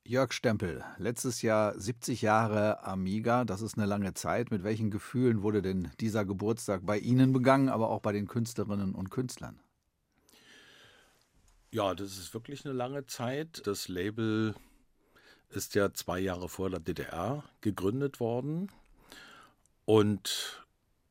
Jörg Stempel, letztes Jahr 70 Jahre Amiga, das ist eine lange Zeit. Mit welchen Gefühlen wurde denn dieser Geburtstag bei Ihnen begangen, aber auch bei den Künstlerinnen und Künstlern? Ja, das ist wirklich eine lange Zeit. Das Label ist ja 2 Jahre vor der DDR gegründet worden und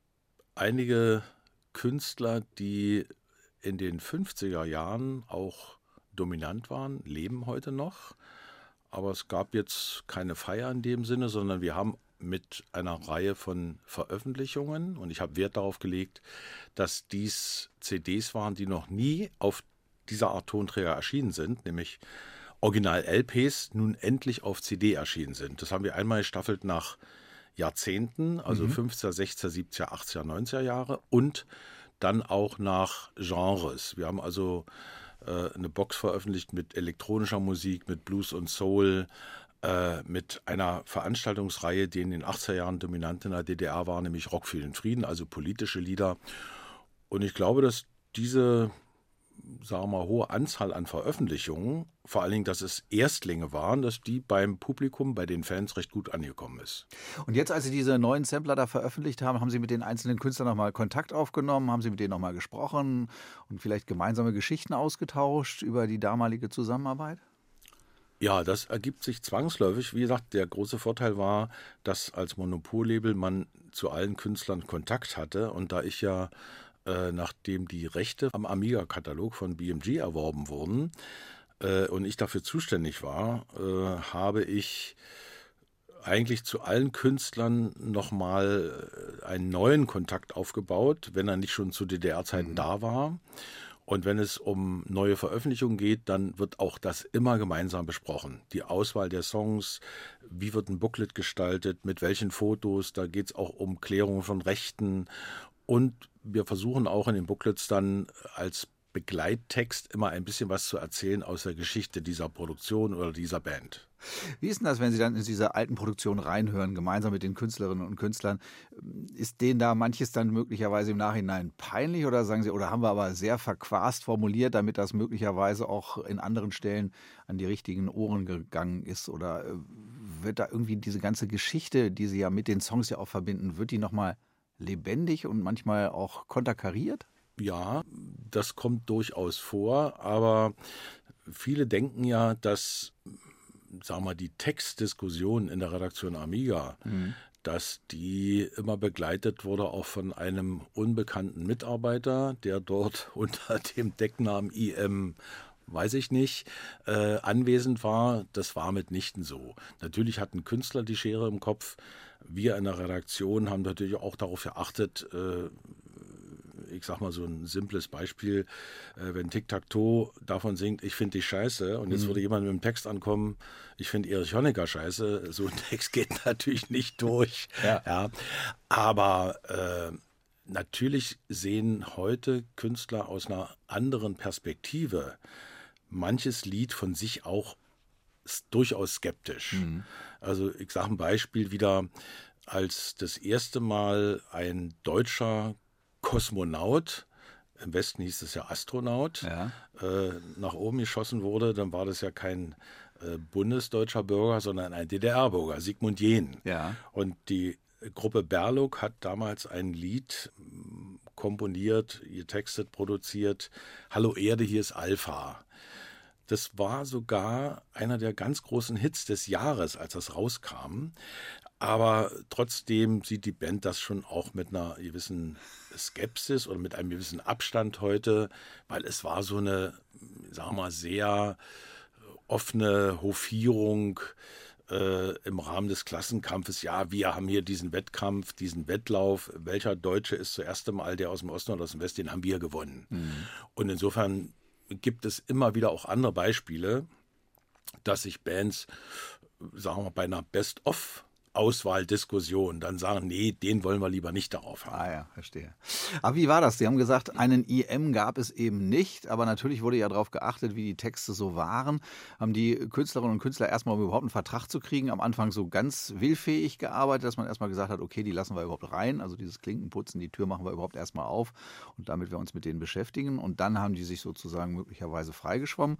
einige Künstler, die in den 50er Jahren auch dominant waren, leben heute noch. Aber es gab jetzt keine Feier in dem Sinne, sondern wir haben mit einer Reihe von Veröffentlichungen, und ich habe Wert darauf gelegt, dass dies CDs waren, die noch nie auf dieser Art Tonträger erschienen sind, nämlich Original-LPs nun endlich auf CD erschienen sind. Das haben wir einmal gestaffelt nach Jahrzehnten, also 50er, 60er, 70er, 80er, 90er Jahre und dann auch nach Genres. Wir haben also eine Box veröffentlicht mit elektronischer Musik, mit Blues und Soul, mit einer Veranstaltungsreihe, die in den 80er Jahren dominant in der DDR war, nämlich Rock für den Frieden, also politische Lieder. Und ich glaube, dass diese, sagen wir mal, hohe Anzahl an Veröffentlichungen, vor allen Dingen, dass es Erstlinge waren, dass die beim Publikum, bei den Fans recht gut angekommen ist. Und jetzt, als Sie diese neuen Sampler da veröffentlicht haben, haben Sie mit den einzelnen Künstlern nochmal Kontakt aufgenommen? Haben Sie mit denen nochmal gesprochen und vielleicht gemeinsame Geschichten ausgetauscht über die damalige Zusammenarbeit? Ja, das ergibt sich zwangsläufig. Wie gesagt, der große Vorteil war, dass als Monopollabel man zu allen Künstlern Kontakt hatte. Und da ich ja, nachdem die Rechte am Amiga-Katalog von BMG erworben wurden und ich dafür zuständig war, habe ich eigentlich zu allen Künstlern nochmal einen neuen Kontakt aufgebaut, wenn er nicht schon zu DDR-Zeiten da war. Und wenn es um neue Veröffentlichungen geht, dann wird auch das immer gemeinsam besprochen. Die Auswahl der Songs, wie wird ein Booklet gestaltet, mit welchen Fotos, da geht es auch um Klärung von Rechten. Und wir versuchen auch in den Booklets dann als Begleittext immer ein bisschen was zu erzählen aus der Geschichte dieser Produktion oder dieser Band. Wie ist denn das, wenn Sie dann in diese alten Produktionen reinhören, gemeinsam mit den Künstlerinnen und Künstlern? Ist denen da manches dann möglicherweise im Nachhinein peinlich oder sagen Sie, oder haben wir aber sehr verquast formuliert, damit das möglicherweise auch in anderen Stellen an die richtigen Ohren gegangen ist? Oder wird da irgendwie diese ganze Geschichte, die Sie ja mit den Songs ja auch verbinden, wird die nochmal lebendig und manchmal auch konterkariert? Ja, das kommt durchaus vor, aber viele denken ja, dass, sagen wir mal, die Textdiskussion in der Redaktion Amiga, dass die immer begleitet wurde auch von einem unbekannten Mitarbeiter, der dort unter dem Decknamen IM, weiß ich nicht, anwesend war. Das war mitnichten so. Natürlich hatten Künstler die Schere im Kopf. Wir in der Redaktion haben natürlich auch darauf geachtet, ich sag mal so ein simples Beispiel, wenn Tic-Tac-Toe davon singt, ich finde dich scheiße, und jetzt würde jemand mit dem Text ankommen, ich finde Erich Honecker scheiße, so ein Text geht natürlich nicht durch. Ja. Aber natürlich sehen heute Künstler aus einer anderen Perspektive manches Lied von sich auch durchaus skeptisch. Also ich sage ein Beispiel wieder, als das erste Mal ein deutscher Kosmonaut, im Westen hieß es ja Astronaut, nach oben geschossen wurde, dann war das ja kein bundesdeutscher Bürger, sondern ein DDR-Bürger, Sigmund Jähn. Ja. Und die Gruppe Berluk hat damals ein Lied komponiert, getextet, produziert, Hallo Erde, hier ist Alpha. Das war sogar einer der ganz großen Hits des Jahres, als das rauskam. Aber trotzdem sieht die Band das schon auch mit einer gewissen Skepsis oder mit einem gewissen Abstand heute, weil es war so eine, sagen wir mal, sehr offene Hofierung im Rahmen des Klassenkampfes. Ja, wir haben hier diesen Wettkampf, diesen Wettlauf. Welcher Deutsche ist zuerst einmal der aus dem Osten oder aus dem Westen? Den haben wir gewonnen. Und insofern gibt es immer wieder auch andere Beispiele, dass sich Bands, sagen wir, bei einer Best-of-Auswahldiskussion dann sagen, nee, den wollen wir lieber nicht darauf haben. Ah ja, verstehe. Aber wie war das? Sie haben gesagt, einen IM gab es eben nicht, aber natürlich wurde ja darauf geachtet, wie die Texte so waren. Haben die Künstlerinnen und Künstler erstmal, um überhaupt einen Vertrag zu kriegen, am Anfang so ganz willfähig gearbeitet, dass man erstmal gesagt hat, okay, die lassen wir überhaupt rein, also dieses Klinkenputzen, die Tür machen wir überhaupt erstmal auf und damit wir uns mit denen beschäftigen. Und dann haben die sich sozusagen möglicherweise freigeschwommen.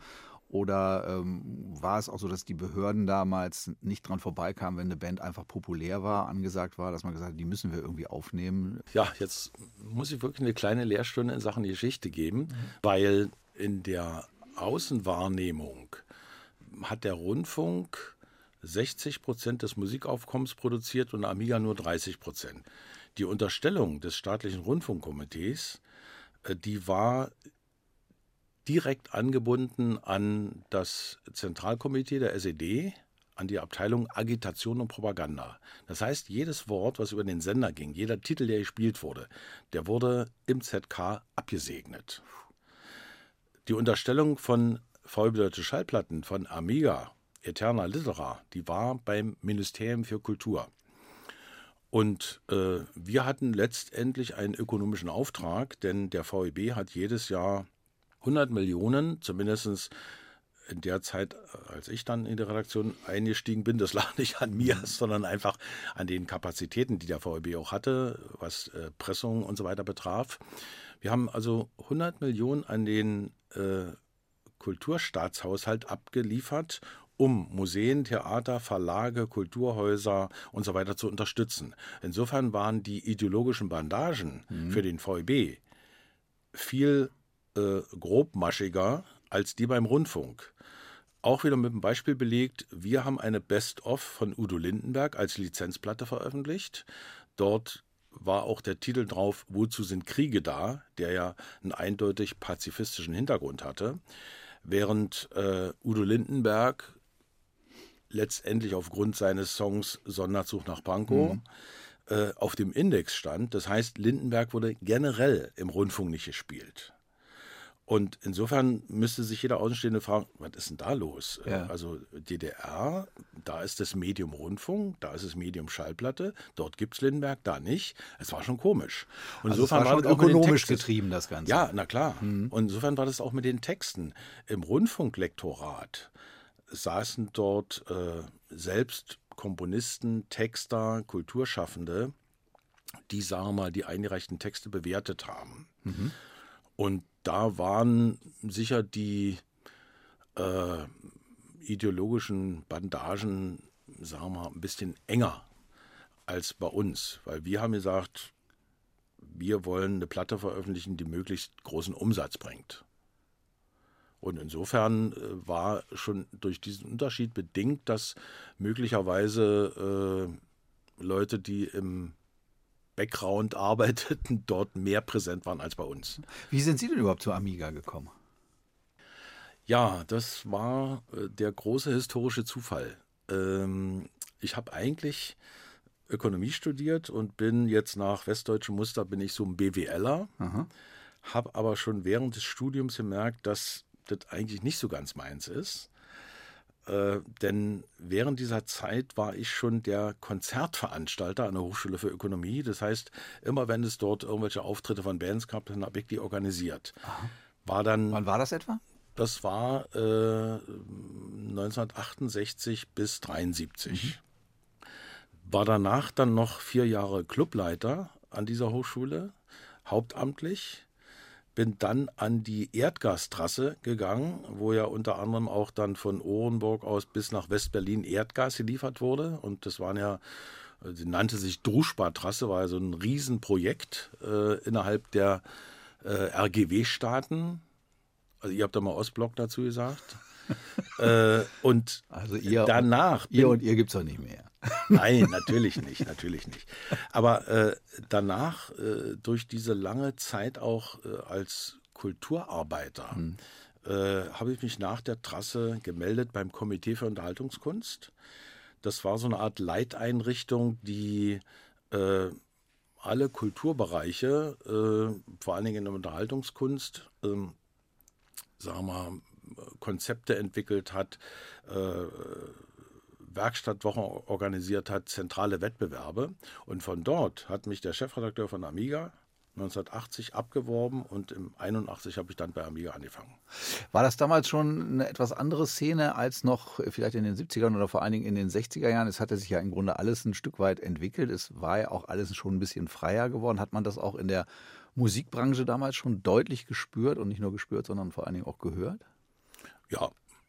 Oder war es auch so, dass die Behörden damals nicht dran vorbeikamen, wenn eine Band einfach populär war, angesagt war, dass man gesagt hat, die müssen wir irgendwie aufnehmen? Ja, jetzt muss ich wirklich eine kleine Lehrstunde in Sachen Geschichte geben, weil in der Außenwahrnehmung hat der Rundfunk 60% des Musikaufkommens produziert und Amiga nur 30%. Die Unterstellung des staatlichen Rundfunkkomitees, die war direkt angebunden an das Zentralkomitee der SED, an die Abteilung Agitation und Propaganda. Das heißt, jedes Wort, was über den Sender ging, jeder Titel, der gespielt wurde, der wurde im ZK abgesegnet. Die Unterstellung von VW Deutsche Schallplatten, von Amiga, Eterna Litera, die war beim Ministerium für Kultur. Und wir hatten letztendlich einen ökonomischen Auftrag, denn der VEB hat jedes Jahr 100 Millionen, zumindest in der Zeit, als ich dann in der Redaktion eingestiegen bin, das lag nicht an mir, sondern einfach an den Kapazitäten, die der VEB auch hatte, was Pressung und so weiter betraf. Wir haben also 100 Millionen an den Kulturstaatshaushalt abgeliefert, um Museen, Theater, Verlage, Kulturhäuser und so weiter zu unterstützen. Insofern waren die ideologischen Bandagen für den VEB viel grobmaschiger als die beim Rundfunk. Auch wieder mit einem Beispiel belegt, wir haben eine Best-of von Udo Lindenberg als Lizenzplatte veröffentlicht. Dort war auch der Titel drauf, Wozu sind Kriege da?, der ja einen eindeutig pazifistischen Hintergrund hatte. Während Udo Lindenberg letztendlich aufgrund seines Songs Sonderzug nach Pankow auf dem Index stand. Das heißt, Lindenberg wurde generell im Rundfunk nicht gespielt. Und insofern müsste sich jeder Außenstehende fragen, was ist denn da los? Ja. Also DDR, da ist das Medium Rundfunk, da ist das Medium Schallplatte, dort gibt es Lindenberg, da nicht. Es war schon komisch. Und Also insofern es war schon das auch mit den ökonomisch Texten getrieben, das Ganze. Ja, na klar. Und insofern war das auch mit den Texten. Im Rundfunklektorat saßen dort selbst Komponisten, Texter, Kulturschaffende, die, sagen wir mal, die eingereichten Texte bewertet haben. Und da waren sicher die ideologischen Bandagen, sagen wir mal, ein bisschen enger als bei uns. Weil wir haben gesagt, wir wollen eine Platte veröffentlichen, die möglichst großen Umsatz bringt. Und insofern war schon durch diesen Unterschied bedingt, dass möglicherweise Leute, die im Background arbeiteten, dort mehr präsent waren als bei uns. Wie sind Sie denn überhaupt zu Amiga gekommen? Ja, das war der große historische Zufall. Ich habe eigentlich Ökonomie studiert und bin jetzt nach westdeutschem Muster, bin ich so ein BWLer, habe aber schon während des Studiums gemerkt, dass das eigentlich nicht so ganz meins ist. Denn während dieser Zeit war ich schon der Konzertveranstalter an der Hochschule für Ökonomie. Das heißt, immer wenn es dort irgendwelche Auftritte von Bands gab, dann habe ich die organisiert. Wann war das etwa? Das war 1968 bis 1973. War danach dann noch 4 Jahre Clubleiter an dieser Hochschule, hauptamtlich. Bin dann an die Erdgastrasse gegangen, wo ja unter anderem auch dann von Orenburg aus bis nach West-Berlin Erdgas geliefert wurde. Und das waren ja, sie nannte sich Druschba-Trasse, war ja so ein Riesenprojekt innerhalb der RGW-Staaten. Also ihr habt da mal Ostblock dazu gesagt. Und also ihr danach... Ihr und ihr gibt es doch nicht mehr. Nein, natürlich nicht. Aber danach, durch diese lange Zeit auch als Kulturarbeiter, habe ich mich nach der Trasse gemeldet beim Komitee für Unterhaltungskunst. Das war so eine Art Leiteinrichtung, die alle Kulturbereiche, vor allen Dingen in der Unterhaltungskunst, sagen wir mal, Konzepte entwickelt hat, Werkstattwochen organisiert hat, zentrale Wettbewerbe. Und von dort hat mich der Chefredakteur von Amiga 1980 abgeworben und im 81 habe ich dann bei Amiga angefangen. War das damals schon eine etwas andere Szene als noch vielleicht in den 70ern oder vor allen Dingen in den 60er Jahren? Es hatte sich ja im Grunde alles ein Stück weit entwickelt. Es war ja auch alles schon ein bisschen freier geworden. Hat man das auch in der Musikbranche damals schon deutlich gespürt und nicht nur gespürt, sondern vor allen Dingen auch gehört? Ja,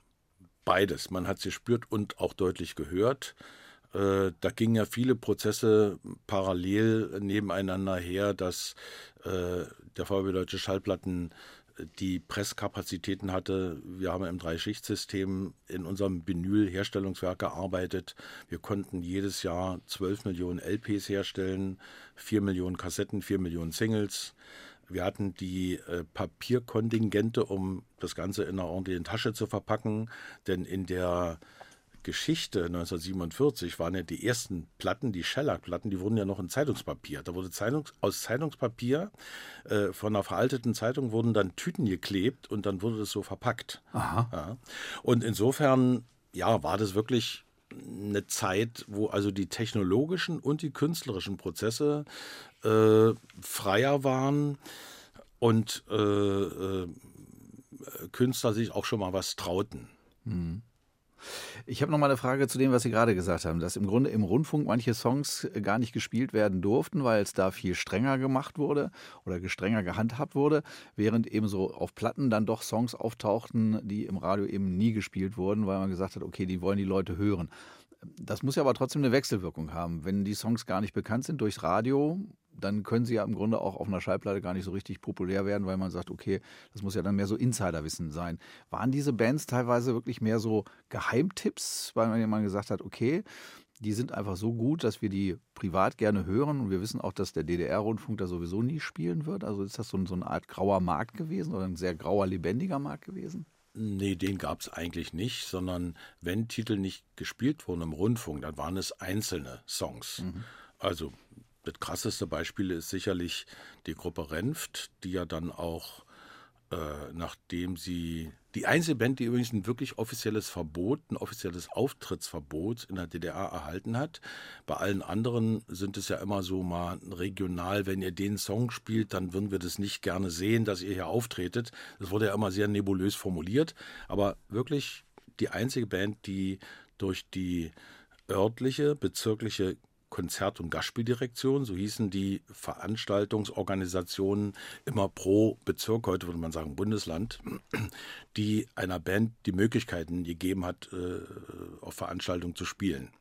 beides. Man hat es gespürt und auch deutlich gehört. Da gingen ja viele Prozesse parallel nebeneinander her, dass der VfB Deutsche Schallplatten die Presskapazitäten hatte. Wir haben im Dreischichtsystem in unserem Vinyl-Herstellungswerk gearbeitet. Wir konnten jedes Jahr 12 Millionen LPs herstellen, 4 Millionen Kassetten, 4 Millionen Singles. Wir hatten die Papierkontingente, um das Ganze in einer ordentlichen Tasche zu verpacken, denn in der Geschichte 1947 waren ja die ersten Platten, die Shellac-Platten, die wurden ja noch in Zeitungspapier. Da wurde aus Zeitungspapier von einer veralteten Zeitung wurden dann Tüten geklebt und dann wurde das so verpackt. Aha. Ja. Und insofern, ja, war das wirklich eine Zeit, wo also die technologischen und die künstlerischen Prozesse freier waren und Künstler sich auch schon mal was trauten. Ich habe noch mal eine Frage zu dem, was Sie gerade gesagt haben, dass im Grunde im Rundfunk manche Songs gar nicht gespielt werden durften, weil es da viel strenger gemacht wurde oder strenger gehandhabt wurde, während eben so auf Platten dann doch Songs auftauchten, die im Radio eben nie gespielt wurden, weil man gesagt hat, okay, die wollen die Leute hören. Das muss ja aber trotzdem eine Wechselwirkung haben. Wenn die Songs gar nicht bekannt sind durchs Radio, dann können sie ja im Grunde auch auf einer Schallplatte gar nicht so richtig populär werden, weil man sagt, okay, das muss ja dann mehr so Insiderwissen sein. Waren diese Bands teilweise wirklich mehr so Geheimtipps, weil man jemand gesagt hat, okay, die sind einfach so gut, dass wir die privat gerne hören und wir wissen auch, dass der DDR-Rundfunk da sowieso nie spielen wird? Also ist das so eine Art grauer Markt gewesen oder ein sehr grauer, lebendiger Markt gewesen? Nee, den gab es eigentlich nicht, sondern wenn Titel nicht gespielt wurden im Rundfunk, dann waren es einzelne Songs. Also das krasseste Beispiel ist sicherlich die Gruppe Renft, die ja dann auch, nachdem sie, die einzige Band, die übrigens ein wirklich offizielles Verbot, ein offizielles Auftrittsverbot in der DDR erhalten hat. Bei allen anderen sind es ja immer so mal regional, wenn ihr den Song spielt, dann würden wir das nicht gerne sehen, dass ihr hier auftretet. Das wurde ja immer sehr nebulös formuliert, aber wirklich die einzige Band, die durch die örtliche, bezirkliche Konzert- und Gastspieldirektion, so hießen die Veranstaltungsorganisationen immer pro Bezirk, heute würde man sagen Bundesland, die einer Band die Möglichkeiten gegeben hat, auf Veranstaltungen zu spielen.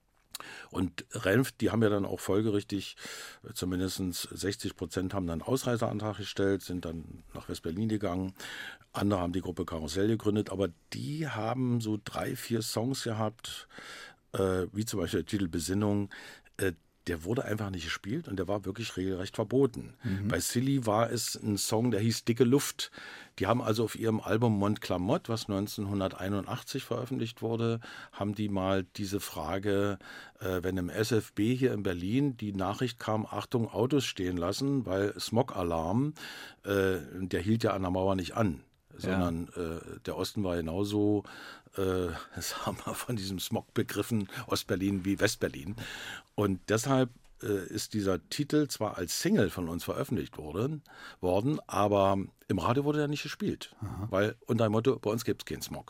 Und Renft, die haben ja dann auch folgerichtig, zumindest 60% haben dann einen Ausreiseantrag gestellt, sind dann nach West-Berlin gegangen. Andere haben die Gruppe Karussell gegründet, aber die haben so 3, 4 Songs gehabt, wie zum Beispiel der Titel Besinnung, der wurde einfach nicht gespielt und der war wirklich regelrecht verboten. Bei Silly war es ein Song, der hieß Dicke Luft. Die haben also auf ihrem Album Mont Clamotte, was 1981 veröffentlicht wurde, haben die mal diese Frage, wenn im SFB hier in Berlin die Nachricht kam, Achtung, Autos stehen lassen, weil Smog-Alarm, der hielt ja an der Mauer nicht an, sondern der Osten war genauso, das haben wir von diesem Smog begriffen, Ostberlin wie Westberlin. Und deshalb ist dieser Titel zwar als Single von uns veröffentlicht worden, aber im Radio wurde er nicht gespielt, weil unter dem Motto, bei uns gibt es keinen Smog.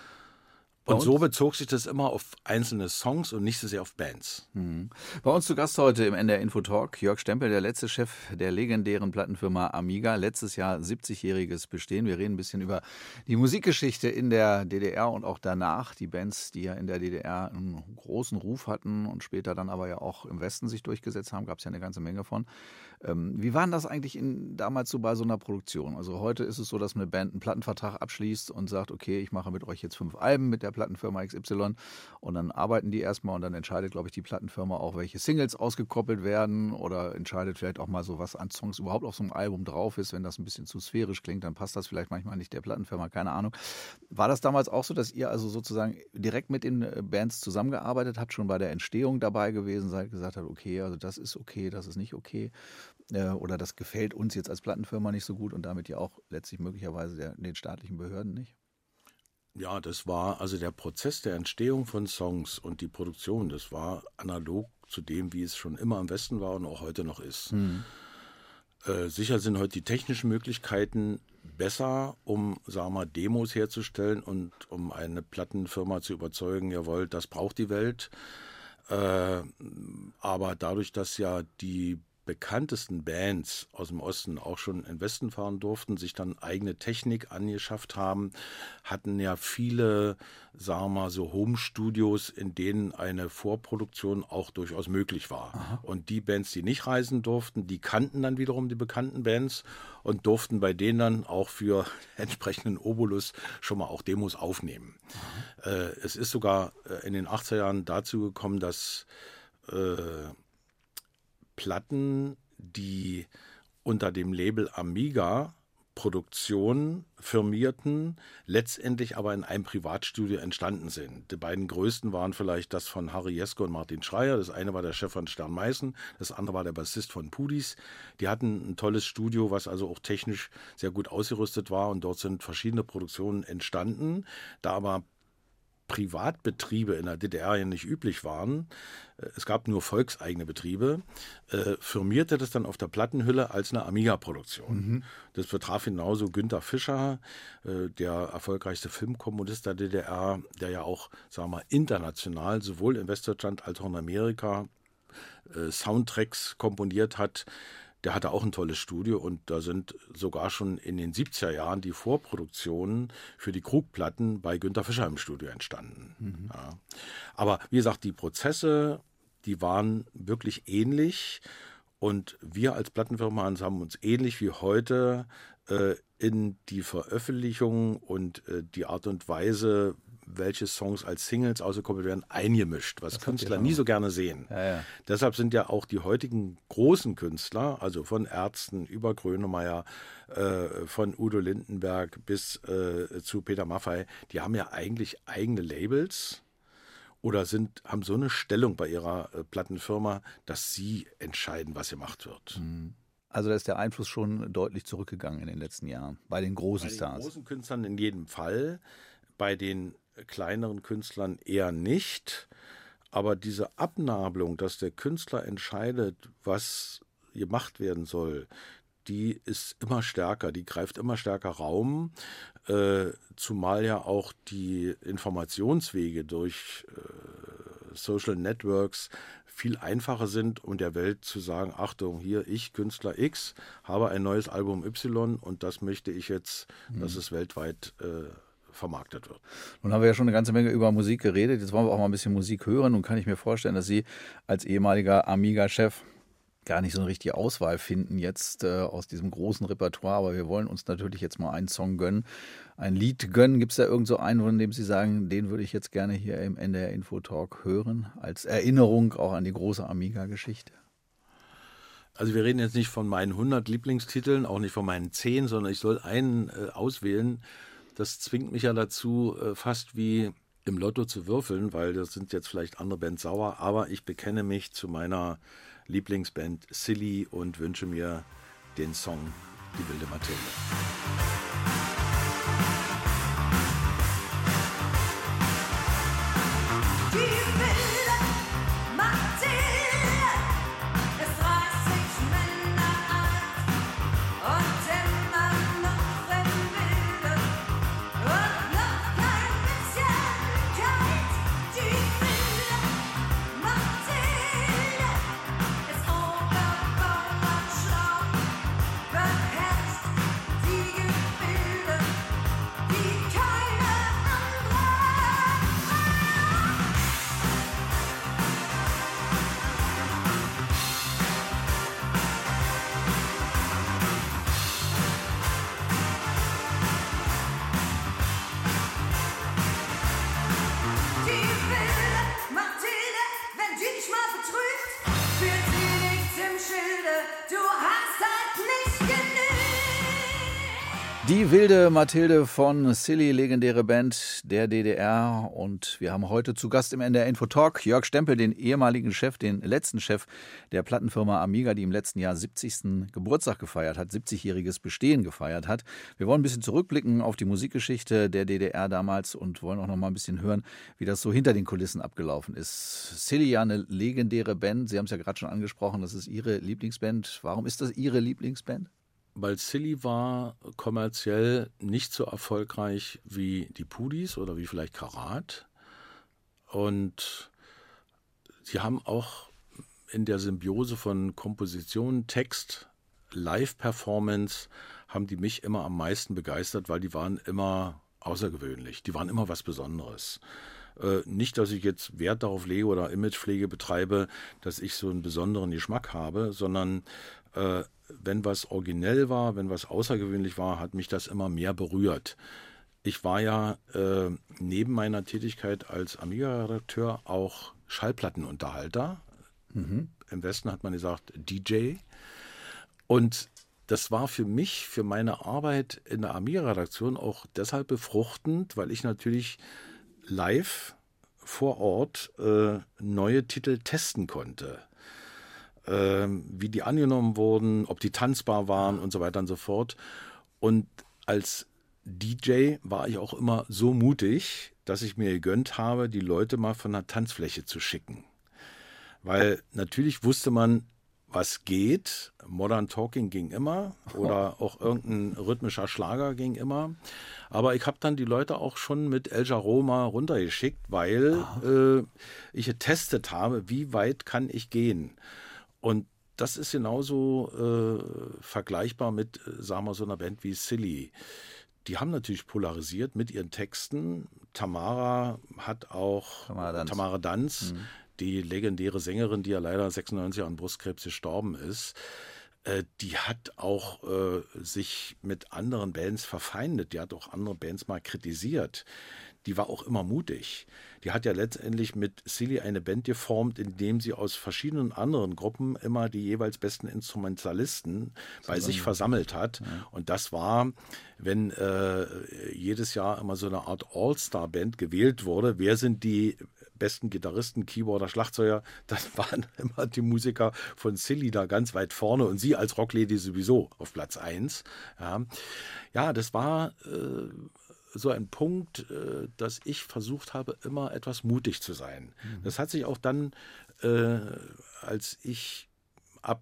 Und so bezog sich das immer auf einzelne Songs und nicht so sehr auf Bands. Bei uns zu Gast heute im NDR Info Talk Jörg Stempel, der letzte Chef der legendären Plattenfirma Amiga. Letztes Jahr 70-jähriges Bestehen. Wir reden ein bisschen über die Musikgeschichte in der DDR und auch danach. Die Bands, die ja in der DDR einen großen Ruf hatten und später dann aber ja auch im Westen sich durchgesetzt haben, gab es ja eine ganze Menge von. Wie war denn das eigentlich damals so bei so einer Produktion? Also heute ist es so, dass eine Band einen Plattenvertrag abschließt und sagt, okay, ich mache mit euch jetzt 5 Alben mit der Plattenfirma XY und dann arbeiten die erstmal und dann entscheidet, glaube ich, die Plattenfirma auch, welche Singles ausgekoppelt werden oder entscheidet vielleicht auch mal so, was an Songs überhaupt auf so einem Album drauf ist. Wenn das ein bisschen zu sphärisch klingt, dann passt das vielleicht manchmal nicht der Plattenfirma, keine Ahnung. War das damals auch so, dass ihr also sozusagen direkt mit den Bands zusammengearbeitet habt, schon bei der Entstehung dabei gewesen seid, gesagt habt, okay, also das ist okay, das ist nicht okay oder das gefällt uns jetzt als Plattenfirma nicht so gut und damit ja auch letztlich möglicherweise den staatlichen Behörden nicht? Ja, das war also der Prozess der Entstehung von Songs und die Produktion, das war analog zu dem, wie es schon immer im Westen war und auch heute noch ist. Sicher sind heute die technischen Möglichkeiten besser, um, sagen wir mal, Demos herzustellen und um eine Plattenfirma zu überzeugen, jawohl, das braucht die Welt. Aber dadurch, dass ja die bekanntesten Bands aus dem Osten auch schon in den Westen fahren durften, sich dann eigene Technik angeschafft haben, hatten ja viele, sagen wir mal, so Home-Studios, in denen eine Vorproduktion auch durchaus möglich war. Aha. Und die Bands, die nicht reisen durften, die kannten dann wiederum die bekannten Bands und durften bei denen dann auch für entsprechenden Obolus schon mal auch Demos aufnehmen. Es ist sogar in den 80er Jahren dazu gekommen, dass Platten, die unter dem Label Amiga Produktion firmierten, letztendlich aber in einem Privatstudio entstanden sind. Die beiden größten waren vielleicht das von Harry Jeske und Martin Schreier. Das eine war der Chef von Stern Meißen, das andere war der Bassist von Pudis. Die hatten ein tolles Studio, was also auch technisch sehr gut ausgerüstet war, und dort sind verschiedene Produktionen entstanden. Da aber Privatbetriebe in der DDR ja nicht üblich waren, es gab nur volkseigene Betriebe, firmierte das dann auf der Plattenhülle als eine Amiga-Produktion. Mhm. Das betraf genauso Günter Fischer, der erfolgreichste Filmkomponist der DDR, der ja auch, sagen wir mal, international, sowohl in Westdeutschland als auch in Amerika, Soundtracks komponiert hat. Der hatte auch ein tolles Studio, und da sind sogar schon in den 70er Jahren die Vorproduktionen für die Krugplatten bei Günter Fischer im Studio entstanden. Mhm. Ja. Aber wie gesagt, die Prozesse, die waren wirklich ähnlich, und wir als Plattenfirma haben uns ähnlich wie heute in die Veröffentlichung und die Art und Weise, welche Songs als Singles ausgekoppelt werden, eingemischt, was Künstler nie so gerne sehen. Ja, ja. Deshalb sind ja auch die heutigen großen Künstler, also von Ärzten über Grönemeyer, von Udo Lindenberg bis zu Peter Maffay, die haben ja eigentlich eigene Labels oder haben so eine Stellung bei ihrer Plattenfirma, dass sie entscheiden, was gemacht wird. Also da ist der Einfluss schon deutlich zurückgegangen in den letzten Jahren, bei den großen Stars. Bei den großen Künstlern in jedem Fall, bei den kleineren Künstlern eher nicht, aber diese Abnabelung, dass der Künstler entscheidet, was gemacht werden soll, die ist immer stärker, die greift immer stärker Raum, zumal ja auch die Informationswege durch Social Networks viel einfacher sind, um der Welt zu sagen, Achtung, hier, ich, Künstler X, habe ein neues Album Y, und das möchte ich jetzt, dass es weltweit vermarktet wird. Nun haben wir ja schon eine ganze Menge über Musik geredet. Jetzt wollen wir auch mal ein bisschen Musik hören. Nun kann ich mir vorstellen, dass Sie als ehemaliger Amiga-Chef gar nicht so eine richtige Auswahl finden jetzt aus diesem großen Repertoire. Aber wir wollen uns natürlich jetzt mal einen Song gönnen, ein Lied gönnen. Gibt es da irgend so einen, von dem Sie sagen, den würde ich jetzt gerne hier im NDR Info Talk hören, als Erinnerung auch an die große Amiga-Geschichte? Also wir reden jetzt nicht von meinen 100 Lieblingstiteln, auch nicht von meinen 10, sondern ich soll einen auswählen. Das zwingt mich ja dazu, fast wie im Lotto zu würfeln, weil das sind jetzt vielleicht andere Bands sauer, aber ich bekenne mich zu meiner Lieblingsband Silly und wünsche mir den Song Die wilde Mathilde. Die wilde Mathilde von Silly, legendäre Band der DDR. Und wir haben heute zu Gast im NDR Info Talk Jörg Stempel, den ehemaligen Chef, den letzten Chef der Plattenfirma Amiga, die im letzten Jahr 70. Geburtstag gefeiert hat, 70-jähriges Bestehen gefeiert hat. Wir wollen ein bisschen zurückblicken auf die Musikgeschichte der DDR damals und wollen auch noch mal ein bisschen hören, wie das so hinter den Kulissen abgelaufen ist. Silly, ja, eine legendäre Band. Sie haben es ja gerade schon angesprochen, das ist Ihre Lieblingsband. Warum ist das Ihre Lieblingsband? Weil Silly war kommerziell nicht so erfolgreich wie die Pudis oder wie vielleicht Karat. Und sie haben auch in der Symbiose von Komposition, Text, Live-Performance haben die mich immer am meisten begeistert, weil die waren immer außergewöhnlich. Die waren immer was Besonderes. Nicht, dass ich jetzt Wert darauf lege oder Imagepflege betreibe, dass ich so einen besonderen Geschmack habe, sondern wenn was originell war, wenn was außergewöhnlich war, hat mich das immer mehr berührt. Ich war ja neben meiner Tätigkeit als Amiga-Redakteur auch Schallplattenunterhalter. Mhm. Im Westen hat man gesagt DJ. Und das war für mich, für meine Arbeit in der Amiga-Redaktion auch deshalb befruchtend, weil ich natürlich live vor Ort neue Titel testen konnte. Wie die angenommen wurden, ob die tanzbar waren und so weiter und so fort. Und als DJ war ich auch immer so mutig, dass ich mir gegönnt habe, die Leute mal von der Tanzfläche zu schicken. Weil natürlich wusste man, was geht. Modern Talking ging immer oder auch irgendein rhythmischer Schlager ging immer. Aber ich habe dann die Leute auch schon mit El Jarreau mal runtergeschickt, weil ich getestet habe, wie weit kann ich gehen. Und das ist genauso vergleichbar mit, sagen wir, so einer Band wie Silly. Die haben natürlich polarisiert mit ihren Texten. Tamara hat auch Tamara Danz, die legendäre Sängerin, die ja leider 96 an Brustkrebs gestorben ist, die hat auch sich mit anderen Bands verfeindet. Die hat auch andere Bands mal kritisiert. Die war auch immer mutig. Die hat ja letztendlich mit Silly eine Band geformt, indem sie aus verschiedenen anderen Gruppen immer die jeweils besten Instrumentalisten bei sich versammelt hat. Ja. Und das war, wenn jedes Jahr immer so eine Art All-Star-Band gewählt wurde, wer sind die besten Gitarristen, Keyboarder, Schlagzeuger, das waren immer die Musiker von Silly da ganz weit vorne und sie als Rocklady sowieso auf Platz 1. Ja, das war so ein Punkt, dass ich versucht habe, immer etwas mutig zu sein. Das hat sich auch dann, als ich ab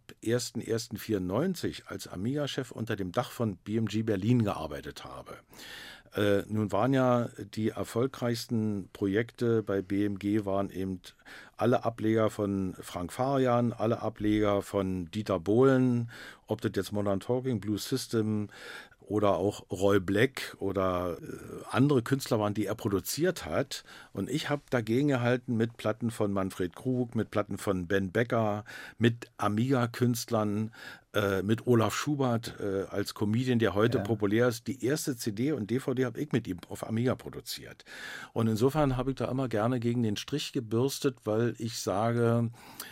1.1.94 als Amiga-Chef unter dem Dach von BMG Berlin gearbeitet habe. Nun waren ja die erfolgreichsten Projekte bei BMG waren eben alle Ableger von Frank Farian, alle Ableger von Dieter Bohlen, ob das jetzt Modern Talking, Blue System oder auch Roy Black oder andere Künstler waren, die er produziert hat. Und ich habe dagegen gehalten mit Platten von Manfred Krug, mit Platten von Ben Becker, mit Amiga-Künstlern, mit Olaf Schubert als Comedian, der heute populär ist. Die erste CD und DVD habe ich mit ihm auf Amiga produziert. Und insofern habe ich da immer gerne gegen den Strich gebürstet, weil ich sage,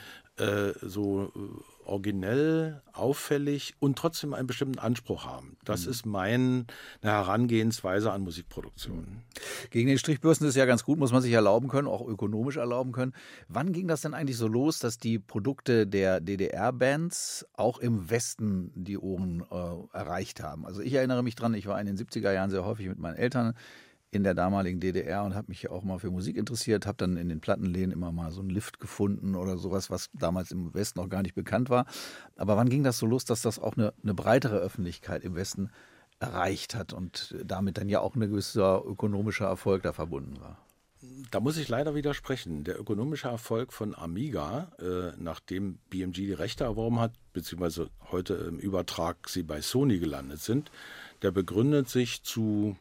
so originell, auffällig und trotzdem einen bestimmten Anspruch haben. Das ist meine Herangehensweise an Musikproduktion. Gegen den Strich bürsten ist ja ganz gut, muss man sich erlauben können, auch ökonomisch erlauben können. Wann ging das denn eigentlich so los, dass die Produkte der DDR-Bands auch im Westen die Ohren erreicht haben? Also ich erinnere mich dran, ich war in den 70er Jahren sehr häufig mit meinen Eltern in der damaligen DDR und habe mich auch mal für Musik interessiert, habe dann in den Plattenläden immer mal so einen Lift gefunden oder sowas, was damals im Westen noch gar nicht bekannt war. Aber wann ging das so los, dass das auch eine breitere Öffentlichkeit im Westen erreicht hat und damit dann ja auch ein gewisser ökonomischer Erfolg da verbunden war? Da muss ich leider widersprechen. Der ökonomische Erfolg von Amiga, nachdem BMG die Rechte erworben hat, beziehungsweise heute im Übertrag sie bei Sony gelandet sind, der begründet sich zu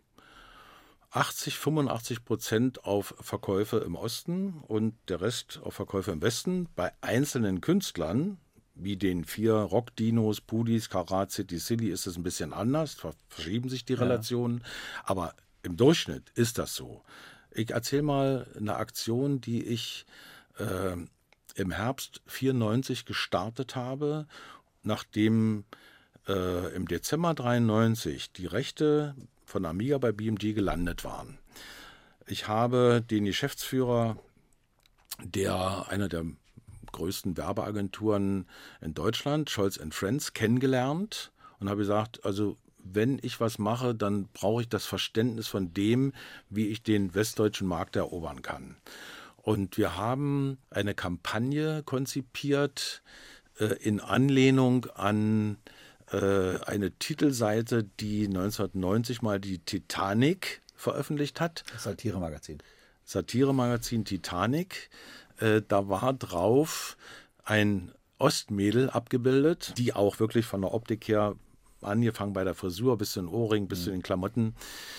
85% auf Verkäufe im Osten und der Rest auf Verkäufe im Westen. Bei einzelnen Künstlern, wie den 4 Rock-Dinos, Pudis, Karat, City Silly, ist es ein bisschen anders, verschieben sich die Relationen, aber im Durchschnitt ist das so. Ich erzähle mal eine Aktion, die ich im Herbst 94 gestartet habe, nachdem im Dezember 93 die Rechte von Amiga bei BMG gelandet waren. Ich habe den Geschäftsführer einer der größten Werbeagenturen in Deutschland, Scholz & Friends, kennengelernt und habe gesagt, also wenn ich was mache, dann brauche ich das Verständnis von dem, wie ich den westdeutschen Markt erobern kann. Und wir haben eine Kampagne konzipiert in Anlehnung an eine Titelseite, die 1990 mal die Titanic veröffentlicht hat. Das Satiremagazin. Satiremagazin Titanic. Da war drauf ein Ostmädel abgebildet, die auch wirklich von der Optik her, angefangen bei der Frisur bis zu den Ohrringen, bis zu den Klamotten,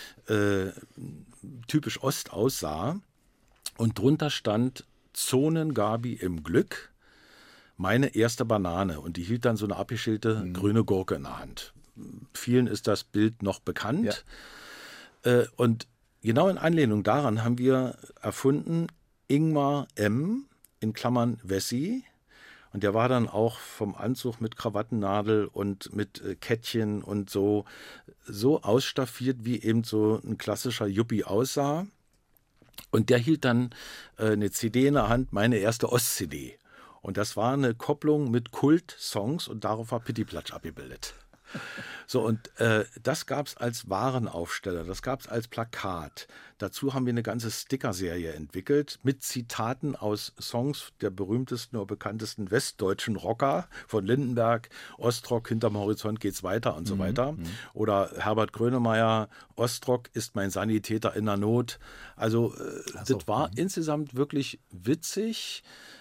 typisch Ost aussah. Und drunter stand Zonengabi im Glück, meine erste Banane. Und die hielt dann so eine abgeschälte grüne Gurke in der Hand. Vielen ist das Bild noch bekannt. Ja. Und genau in Anlehnung daran haben wir erfunden Ingmar M. in Klammern Wessi. Und der war dann auch vom Anzug mit Krawattennadel und mit Kettchen und so ausstaffiert, wie eben so ein klassischer Yuppie aussah. Und der hielt dann eine CD in der Hand, meine erste Ost-CD. Und das war eine Kopplung mit Kult-Songs und darauf war Pittiplatsch abgebildet. So, und das gab es als Warenaufsteller, das gab es als Plakat. Dazu haben wir eine ganze Sticker-Serie entwickelt mit Zitaten aus Songs der berühmtesten oder bekanntesten westdeutschen Rocker von Lindenberg, Ostrock, hinterm Horizont geht's weiter und so weiter. Oder Herbert Grönemeyer, Ostrock ist mein Sanitäter in der Not. Also das war insgesamt wirklich witzig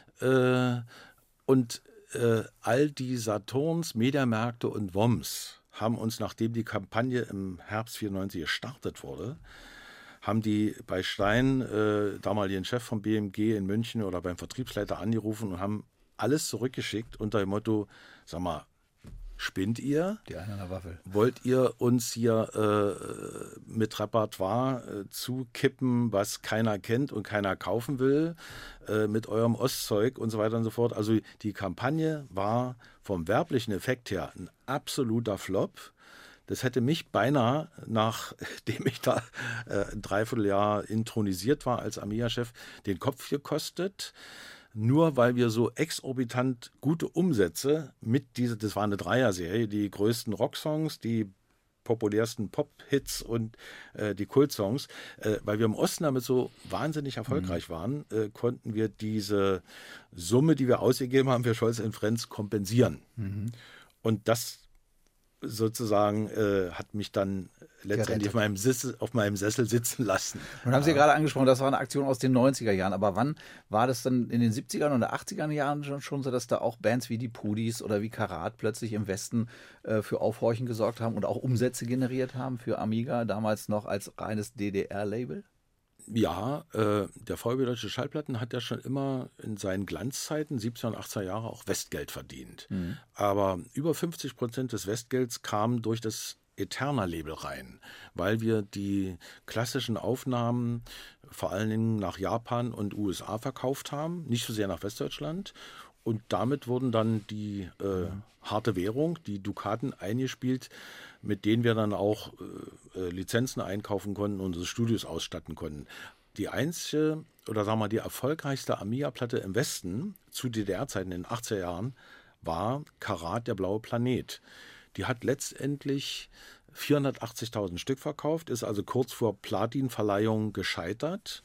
und all die Saturns, Mediamärkte und WOMs haben uns, nachdem die Kampagne im Herbst 94 gestartet wurde, haben die bei Stein, damaligen Chef vom BMG in München oder beim Vertriebsleiter angerufen und haben alles zurückgeschickt unter dem Motto, sag mal, spinnt ihr? Die eine an der Waffel. Wollt ihr uns hier mit Repertoire zukippen, was keiner kennt und keiner kaufen will, mit eurem Ostzeug und so weiter und so fort? Also die Kampagne war vom werblichen Effekt her ein absoluter Flop. Das hätte mich beinahe, nachdem ich da ein Dreivierteljahr intronisiert war als Amiga-Chef, den Kopf gekostet. Nur weil wir so exorbitant gute Umsätze mit dieser, das war eine Dreierserie, die größten Rocksongs, die populärsten Pop-Hits und die Kultsongs, weil wir im Osten damit so wahnsinnig erfolgreich waren, konnten wir diese Summe, die wir ausgegeben haben für Scholz & Friends, kompensieren. Und das sozusagen hat mich dann letztendlich auf meinem Sessel sitzen lassen. Nun haben Sie gerade angesprochen, das war eine Aktion aus den 90er Jahren, aber wann war das dann in den 70ern oder 80er Jahren schon so, dass da auch Bands wie die Pudis oder wie Karat plötzlich im Westen für Aufhorchen gesorgt haben und auch Umsätze generiert haben für Amiga, damals noch als reines DDR-Label? Ja, der VW Deutsche Schallplatten hat ja schon immer in seinen Glanzzeiten, 70er und 80er Jahre, auch Westgeld verdient. Aber über 50% des Westgelds kamen durch das Eterna-Label rein, weil wir die klassischen Aufnahmen vor allen Dingen nach Japan und USA verkauft haben, nicht so sehr nach Westdeutschland. Und damit wurden dann die harte Währung, die Dukaten eingespielt, mit denen wir dann auch Lizenzen einkaufen konnten und unsere Studios ausstatten konnten. Die einzige, oder sagen wir mal, die erfolgreichste Amiga-Platte im Westen zu DDR-Zeiten in den 80er Jahren war Karat, der blaue Planet. Die hat letztendlich 480.000 Stück verkauft, ist also kurz vor Platin-Verleihung gescheitert,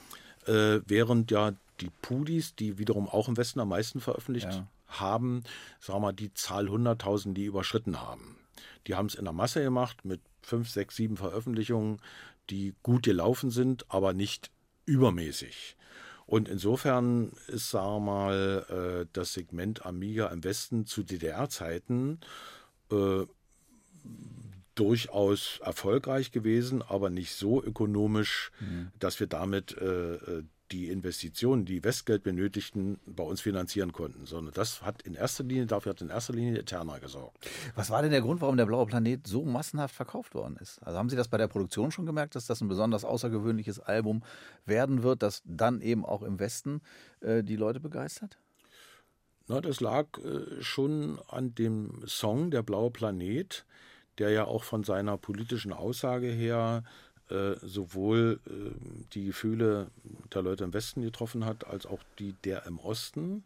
während ja die Pudis, die wiederum auch im Westen am meisten veröffentlicht haben, sagen wir mal, die Zahl 100.000, die überschritten haben. Die haben es in der Masse gemacht mit 5, 6, 7 Veröffentlichungen, die gut gelaufen sind, aber nicht übermäßig. Und insofern ist, sagen wir mal, das Segment Amiga im Westen zu DDR-Zeiten durchaus erfolgreich gewesen, aber nicht so ökonomisch, dass wir damit die Investitionen, die Westgeld benötigten, bei uns finanzieren konnten, sondern dafür hat in erster Linie Eterna gesorgt. Was war denn der Grund, warum der blaue Planet so massenhaft verkauft worden ist? Also haben Sie das bei der Produktion schon gemerkt, dass das ein besonders außergewöhnliches Album werden wird, das dann eben auch im Westen die Leute begeistert? Na, das lag schon an dem Song Der blaue Planet, der ja auch von seiner politischen Aussage her sowohl die Gefühle der Leute im Westen getroffen hat, als auch die der im Osten.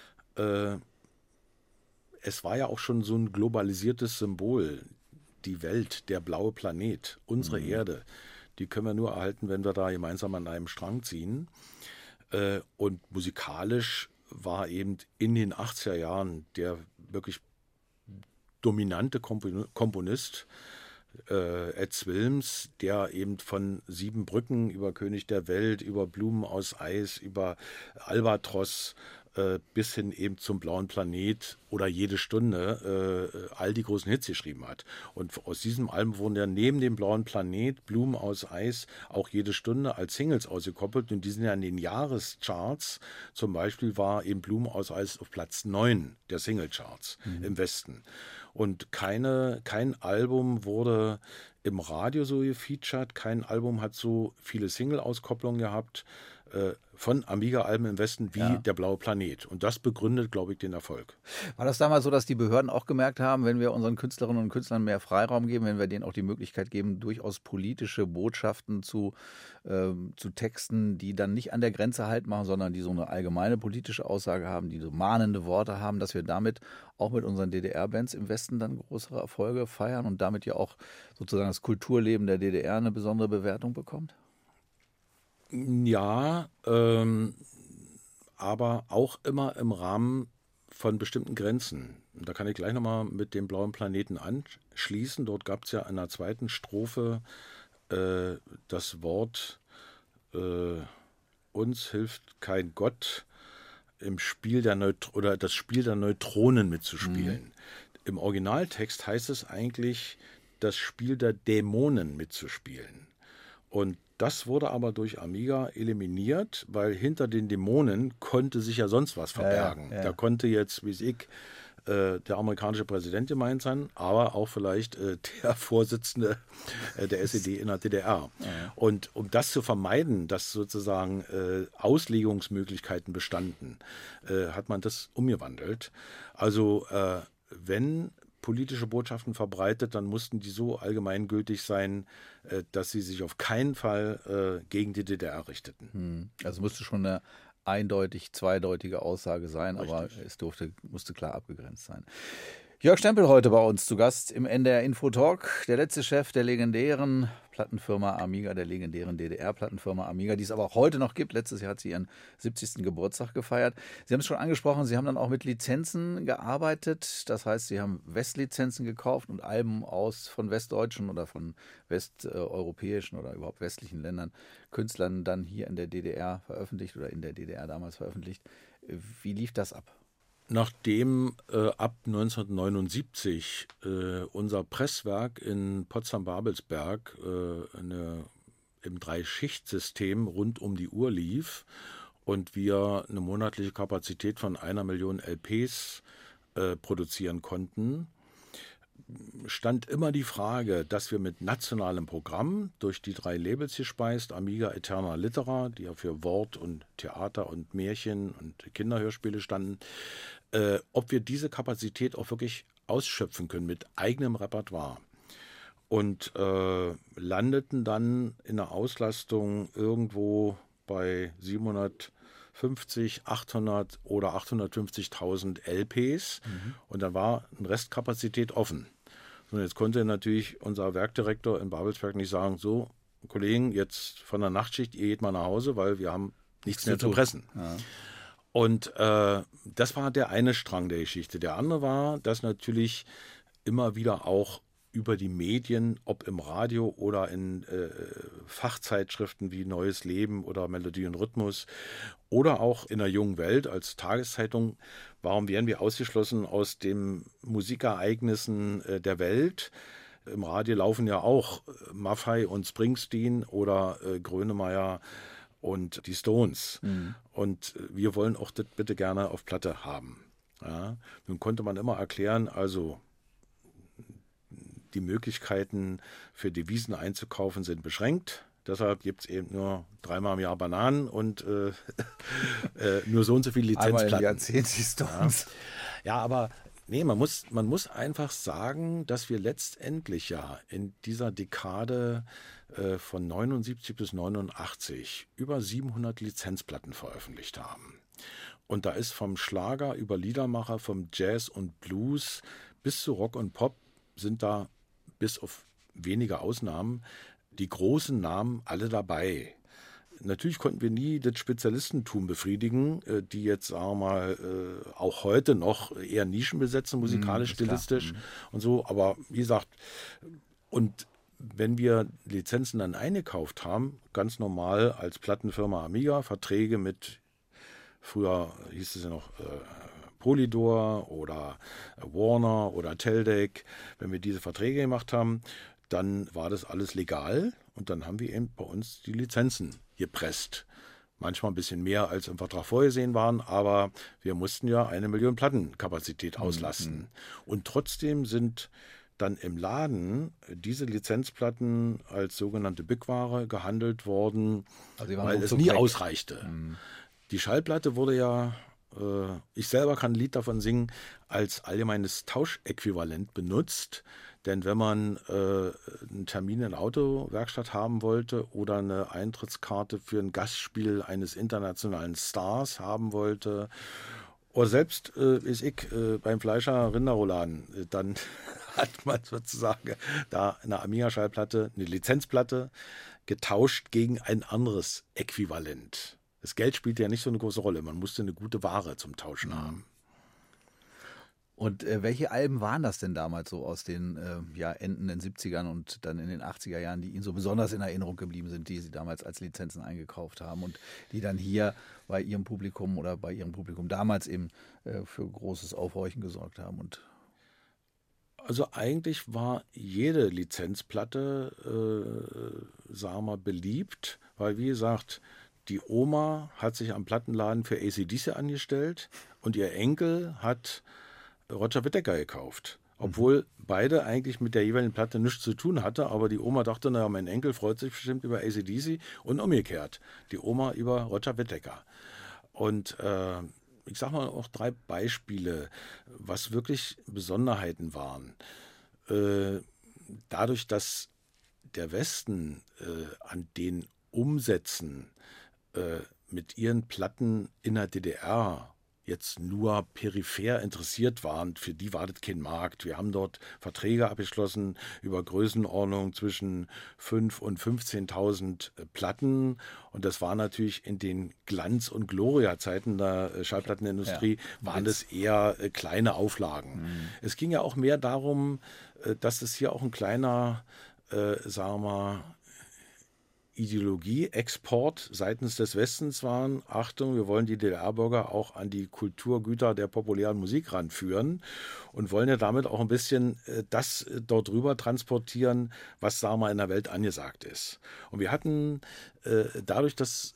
Es war ja auch schon so ein globalisiertes Symbol. Die Welt, der blaue Planet, unsere Erde, die können wir nur erhalten, wenn wir da gemeinsam an einem Strang ziehen. Und musikalisch war eben in den 80er Jahren der wirklich dominante Komponist Ed Wilms, der eben von Sieben Brücken über König der Welt, über Blumen aus Eis, über Albatros bis hin eben zum Blauen Planet oder Jede Stunde all die großen Hits geschrieben hat. Und aus diesem Album wurden ja neben dem Blauen Planet, Blumen aus Eis, auch Jede Stunde als Singles ausgekoppelt. Und die sind ja in den Jahrescharts. Zum Beispiel war eben Blumen aus Eis auf Platz 9 der Singlecharts im Westen. Und kein Album wurde im Radio so gefeatured, kein Album hat so viele Single-Auskopplungen gehabt von Amiga-Alben im Westen wie Der Blaue Planet. Und das begründet, glaube ich, den Erfolg. War das damals so, dass die Behörden auch gemerkt haben, wenn wir unseren Künstlerinnen und Künstlern mehr Freiraum geben, wenn wir denen auch die Möglichkeit geben, durchaus politische Botschaften zu Texten, die dann nicht an der Grenze Halt machen, sondern die so eine allgemeine politische Aussage haben, die so mahnende Worte haben, dass wir damit auch mit unseren DDR-Bands im Westen dann größere Erfolge feiern und damit ja auch sozusagen das Kulturleben der DDR eine besondere Bewertung bekommt? Ja, aber auch immer im Rahmen von bestimmten Grenzen. Und da kann ich gleich nochmal mit dem Blauen Planeten anschließen. Dort gab es ja in der zweiten Strophe das Wort uns hilft kein Gott im Spiel oder das Spiel der Neutronen mitzuspielen. Im Originaltext heißt es eigentlich, das Spiel der Dämonen mitzuspielen. Und das wurde aber durch Amiga eliminiert, weil hinter den Dämonen konnte sich ja sonst was verbergen. Da konnte jetzt, wie ich, der amerikanische Präsident gemeint sein, aber auch vielleicht der Vorsitzende der SED in der DDR. Und um das zu vermeiden, dass sozusagen Auslegungsmöglichkeiten bestanden, hat man das umgewandelt. Also wenn politische Botschaften verbreitet, dann mussten die so allgemeingültig sein, dass sie sich auf keinen Fall gegen die DDR richteten. Also musste schon eine eindeutig zweideutige Aussage sein, Richtig. aber es musste klar abgegrenzt sein. Jörg Stempel heute bei uns zu Gast im NDR Info Talk, der letzte Chef der legendären Plattenfirma Amiga, der legendären DDR-Plattenfirma Amiga, die es aber auch heute noch gibt. Letztes Jahr hat sie ihren 70. Geburtstag gefeiert. Sie haben es schon angesprochen, Sie haben dann auch mit Lizenzen gearbeitet. Das heißt, Sie haben Westlizenzen gekauft und Alben von westdeutschen oder von westeuropäischen oder überhaupt westlichen Ländern, Künstlern dann hier in der DDR veröffentlicht oder in der DDR damals veröffentlicht. Wie lief das ab? Nachdem ab 1979 unser Presswerk in Potsdam-Babelsberg im Drei-Schicht-System rund um die Uhr lief und wir eine monatliche Kapazität von 1 Million LPs produzieren konnten, stand immer die Frage, dass wir mit nationalem Programm durch die 3 Labels gespeist, Amiga, Eterna, Litera, die ja für Wort und Theater und Märchen und Kinderhörspiele standen, ob wir diese Kapazität auch wirklich ausschöpfen können mit eigenem Repertoire. Und landeten dann in der Auslastung irgendwo bei 750, 800 oder 850.000 LPs. Und dann war eine Restkapazität offen. Und jetzt konnte natürlich unser Werkdirektor in Babelsberg nicht sagen, so, Kollegen, jetzt von der Nachtschicht, ihr geht mal nach Hause, weil wir haben nichts mehr zu pressen. Ja. Und das war der eine Strang der Geschichte. Der andere war, dass natürlich immer wieder auch über die Medien, ob im Radio oder in Fachzeitschriften wie Neues Leben oder Melodie und Rhythmus oder auch in der Jungen Welt als Tageszeitung, warum werden wir ausgeschlossen aus den Musikereignissen der Welt? Im Radio laufen ja auch Maffay und Springsteen oder Grönemeyer und die Stones. Und wir wollen auch das bitte gerne auf Platte haben. Ja, nun konnte man immer erklären, also die Möglichkeiten für Devisen einzukaufen sind beschränkt. Deshalb gibt es eben nur 3-mal im Jahr Bananen und nur so und so viele Lizenzplatten. Einmal im Jahrzehnt die Stones. Ja, aber nee, man muss einfach sagen, dass wir letztendlich ja in dieser Dekade von 79 bis 89 über 700 Lizenzplatten veröffentlicht haben. Und da ist vom Schlager über Liedermacher, vom Jazz und Blues bis zu Rock und Pop sind da bis auf wenige Ausnahmen die großen Namen alle dabei. Natürlich konnten wir nie das Spezialistentum befriedigen, die jetzt, sagen wir mal, auch heute noch eher Nischen besetzen, musikalisch, stilistisch und so. Aber wie gesagt, und wenn wir Lizenzen dann eingekauft haben, ganz normal als Plattenfirma Amiga, Verträge mit früher hieß es ja noch Polydor oder Warner oder Teldec, wenn wir diese Verträge gemacht haben, dann war das alles legal und dann haben wir eben bei uns die Lizenzen gepresst. Manchmal ein bisschen mehr als im Vertrag vorgesehen waren, aber wir mussten ja 1 Million Plattenkapazität auslasten. Und trotzdem sind dann im Laden diese Lizenzplatten als sogenannte Bückware gehandelt worden, Also weil es nie ausreichte. Die Schallplatte wurde ja, ich selber kann ein Lied davon singen, als allgemeines Tauschäquivalent benutzt. Denn wenn man einen Termin in der Autowerkstatt haben wollte oder eine Eintrittskarte für ein Gastspiel eines internationalen Stars haben wollte, oder selbst beim Fleischer Rinderrouladen, dann hat man sozusagen da eine Amiga-Schallplatte, eine Lizenzplatte, getauscht gegen ein anderes Äquivalent. Das Geld spielte ja nicht so eine große Rolle. Man musste eine gute Ware zum Tauschen haben. Und welche Alben waren das denn damals so aus den endenden 70ern und dann in den 80er Jahren, die Ihnen so besonders in Erinnerung geblieben sind, die Sie damals als Lizenzen eingekauft haben und die dann hier bei Ihrem Publikum oder bei Ihrem Publikum damals eben für großes Aufhorchen gesorgt haben? Also eigentlich war jede Lizenzplatte, beliebt, weil wie gesagt, die Oma hat sich am Plattenladen für AC/DC angestellt und ihr Enkel hat Roger Whittaker gekauft. Obwohl beide eigentlich mit der jeweiligen Platte nichts zu tun hatte, aber die Oma dachte, naja, mein Enkel freut sich bestimmt über AC/DC und umgekehrt, die Oma über Roger Whittaker. Und ich sage mal auch 3 Beispiele, was wirklich Besonderheiten waren. Dadurch, dass der Westen an den Umsätzen mit ihren Platten in der DDR jetzt nur peripher interessiert waren, für die war das kein Markt. Wir haben dort Verträge abgeschlossen über Größenordnung zwischen 5.000 und 15.000 Platten. Und das war natürlich in den Glanz- und Gloria-Zeiten der Schallplattenindustrie, waren das eher kleine Auflagen. Es ging ja auch mehr darum, dass es hier auch ein kleiner, Ideologie-Export seitens des Westens waren. Achtung, wir wollen die DDR-Bürger auch an die Kulturgüter der populären Musik ranführen und wollen ja damit auch ein bisschen das dort rüber transportieren, was, in der Welt angesagt ist. Und wir hatten dadurch, dass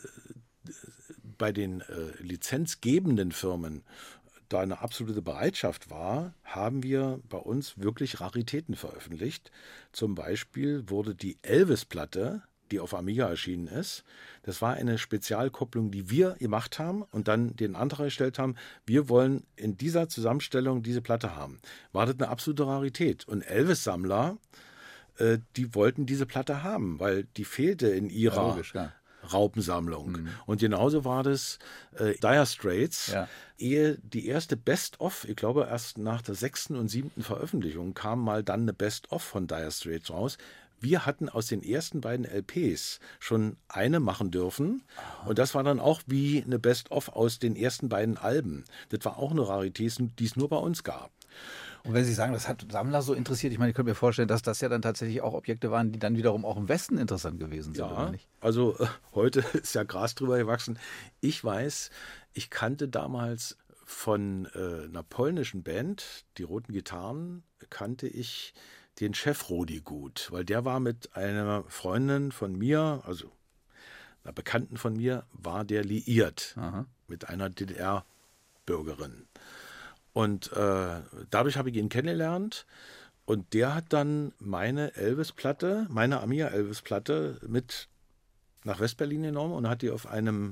bei den lizenzgebenden Firmen da eine absolute Bereitschaft war, haben wir bei uns wirklich Raritäten veröffentlicht. Zum Beispiel wurde die Elvis-Platte, die auf Amiga erschienen ist, das war eine Spezialkopplung, die wir gemacht haben und dann den Antrag gestellt haben, wir wollen in dieser Zusammenstellung diese Platte haben. War das eine absolute Rarität. Und Elvis-Sammler, die wollten diese Platte haben, weil die fehlte in ihrer Raupensammlung. Und genauso war das Dire Straits, ehe die erste Best-of, ich glaube erst nach der 6. und 7. Veröffentlichung kam mal dann eine Best-of von Dire Straits raus. Wir hatten aus den ersten beiden LPs schon eine machen dürfen. Und das war dann auch wie eine Best-of aus den ersten beiden Alben. Das war auch eine Rarität, die es nur bei uns gab. Und wenn Sie sagen, das hat Sammler so interessiert, ich meine, ich könnte mir vorstellen, dass das ja dann tatsächlich auch Objekte waren, die dann wiederum auch im Westen interessant gewesen sind, oder nicht? Also heute ist ja Gras drüber gewachsen. Ich weiß, ich kannte damals von einer polnischen Band, die Roten Gitarren, kannte ich den Chef Rudi gut, weil der war mit einer Freundin von mir, also einer Bekannten von mir, war der liiert mit einer DDR-Bürgerin. Und dadurch habe ich ihn kennengelernt und der hat dann meine Amiga Elvis-Platte mit nach Westberlin genommen und hat die auf einem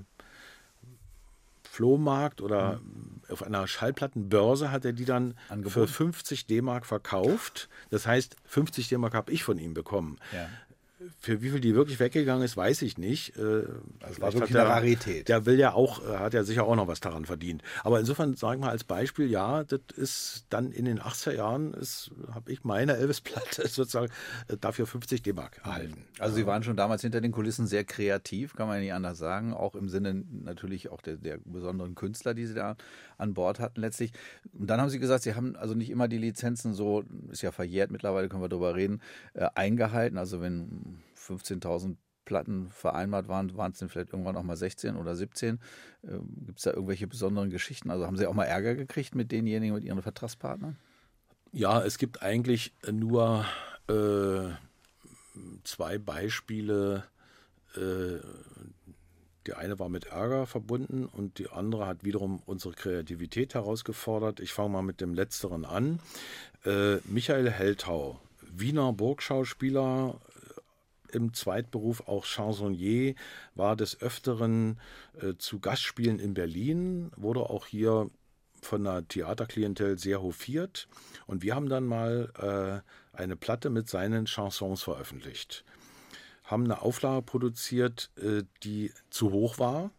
Flohmarkt oder auf einer Schallplattenbörse hat er die dann für 50 D-Mark verkauft. Das heißt, 50 D-Mark habe ich von ihm bekommen. Ja. Für wie viel die wirklich weggegangen ist, weiß ich nicht. Das war wirklich eine Rarität. Der hat ja sicher auch noch was daran verdient. Aber insofern, sagen wir als Beispiel, ja, das ist dann in den 80er Jahren, habe ich meine Elvis-Platte sozusagen dafür 50 D-Mark erhalten. Also Sie waren schon damals hinter den Kulissen sehr kreativ, kann man nicht anders sagen. Auch im Sinne natürlich auch der besonderen Künstler, die Sie da an Bord hatten letztlich. Und dann haben Sie gesagt, Sie haben also nicht immer die Lizenzen so, ist ja verjährt mittlerweile, können wir darüber reden, eingehalten. Also wenn 15.000 Platten vereinbart waren es denn vielleicht irgendwann auch mal 16 oder 17? Gibt es da irgendwelche besonderen Geschichten? Also haben Sie auch mal Ärger gekriegt mit denjenigen, mit Ihren Vertragspartnern? Ja, es gibt eigentlich nur 2 Beispiele. Die eine war mit Ärger verbunden und die andere hat wiederum unsere Kreativität herausgefordert. Ich fange mal mit dem Letzteren an. Michael Helthau, Wiener Burgschauspieler, im Zweitberuf auch Chansonnier, war des Öfteren zu Gastspielen in Berlin, wurde auch hier von der Theaterklientel sehr hofiert. Und wir haben dann mal eine Platte mit seinen Chansons veröffentlicht. Haben eine Auflage produziert, die zu hoch war.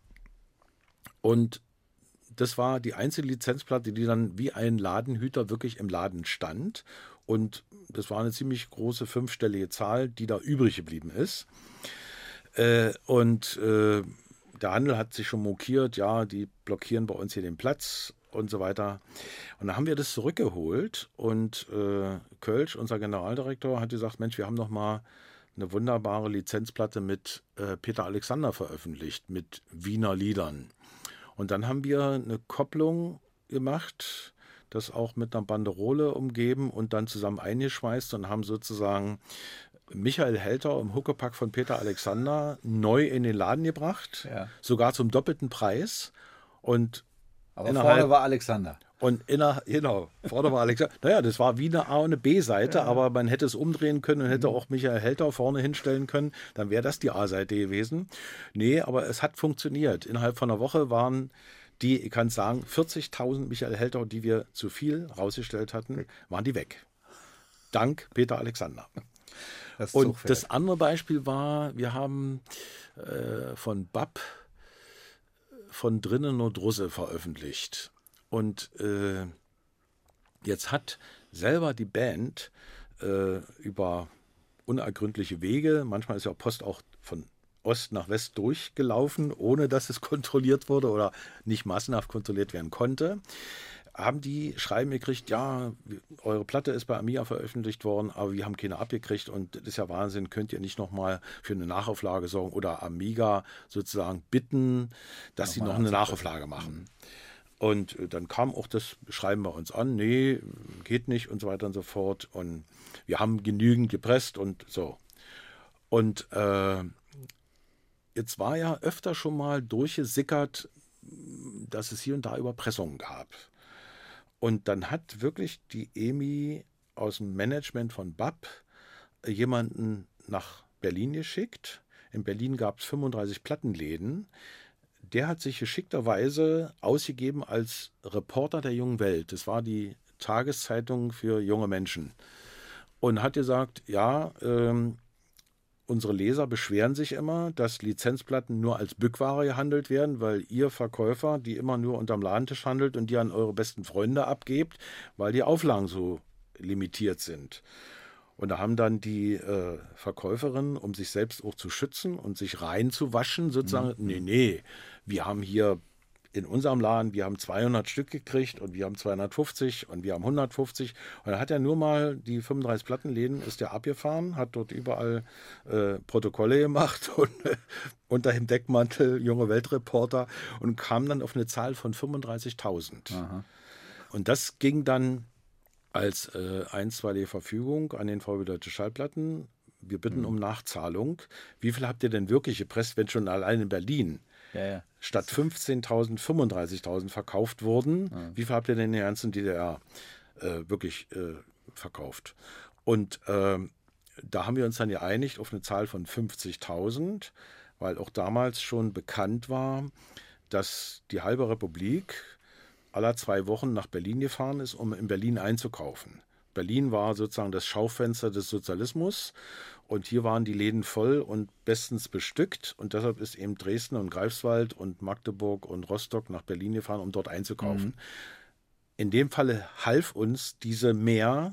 Und das war die einzige Lizenzplatte, die dann wie ein Ladenhüter wirklich im Laden stand. Und das war eine ziemlich große 5-stellige Zahl, die da übrig geblieben ist. Der Handel hat sich schon mokiert, ja, die blockieren bei uns hier den Platz und so weiter. Und dann haben wir das zurückgeholt und Kölsch, unser Generaldirektor, hat gesagt, Mensch, wir haben noch mal eine wunderbare Lizenzplatte mit Peter Alexander veröffentlicht, mit Wiener Liedern. Und dann haben wir eine Kopplung gemacht, das auch mit einer Banderole umgeben und dann zusammen eingeschweißt und haben sozusagen Michael Helthau im Huckepack von Peter Alexander neu in den Laden gebracht, sogar zum doppelten Preis. Und aber vorne war Alexander. Genau, vorne war Alexander. Naja, das war wie eine A und eine B-Seite, aber man hätte es umdrehen können und hätte auch Michael Helthau vorne hinstellen können, dann wäre das die A-Seite gewesen. Nee, aber es hat funktioniert. Innerhalb von einer Woche waren die, ich kann sagen, 40.000 Michael Helthau, die wir zu viel rausgestellt hatten, waren die weg. Dank Peter Alexander. Und das andere Beispiel war, wir haben von BAP von Drinnen nur Drusse veröffentlicht. Und jetzt hat selber die Band über unergründliche Wege, manchmal ist ja Post auch von Ost nach West durchgelaufen, ohne dass es kontrolliert wurde oder nicht massenhaft kontrolliert werden konnte, haben die Schreiben gekriegt, ja, eure Platte ist bei Amiga veröffentlicht worden, aber wir haben keine abgekriegt und das ist ja Wahnsinn, könnt ihr nicht nochmal für eine Nachauflage sorgen oder Amiga sozusagen bitten, dass sie noch eine Nachauflage machen. Und dann kam auch das Schreiben bei uns an, nee, geht nicht und so weiter und so fort. Und wir haben genügend gepresst und so. Und jetzt war ja öfter schon mal durchgesickert, dass es hier und da Überpressungen gab. Und dann hat wirklich die EMI aus dem Management von BAP jemanden nach Berlin geschickt. In Berlin gab es 35 Plattenläden. Der hat sich geschickterweise ausgegeben als Reporter der Jungen Welt. Das war die Tageszeitung für junge Menschen. Und hat gesagt, ja, unsere Leser beschweren sich immer, dass Lizenzplatten nur als Bückware gehandelt werden, weil ihr Verkäufer die immer nur unterm Ladentisch handelt und die an eure besten Freunde abgebt, weil die Auflagen so limitiert sind. Und da haben dann die Verkäuferinnen, um sich selbst auch zu schützen und sich reinzuwaschen, sozusagen, nee, wir haben hier in unserem Laden, wir haben 200 Stück gekriegt und wir haben 250 und wir haben 150. Und dann hat er nur mal die 35 Plattenläden, ist er abgefahren, hat dort überall Protokolle gemacht und unter dem Deckmantel junge Weltreporter und kam dann auf eine Zahl von 35.000. Und das ging dann als einstweilige Verfügung an den VW Deutsche Schallplatten. Wir bitten um Nachzahlung. Wie viel habt ihr denn wirklich gepresst, wenn schon allein in Berlin statt 15.000 35.000 verkauft wurden? Wie viel habt ihr denn in der ganzen DDR wirklich verkauft? Und da haben wir uns dann geeinigt auf eine Zahl von 50.000, weil auch damals schon bekannt war, dass die halbe Republik aller 2 Wochen nach Berlin gefahren ist, um in Berlin einzukaufen. Berlin war sozusagen das Schaufenster des Sozialismus und hier waren die Läden voll und bestens bestückt und deshalb ist eben Dresden und Greifswald und Magdeburg und Rostock nach Berlin gefahren, um dort einzukaufen. In dem Falle half uns diese mehr,